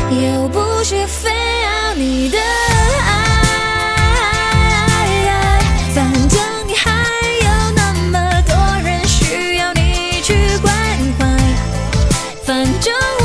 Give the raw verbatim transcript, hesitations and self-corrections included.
又不是非要你的爱，反正你还有那么多人需要你去关怀，反正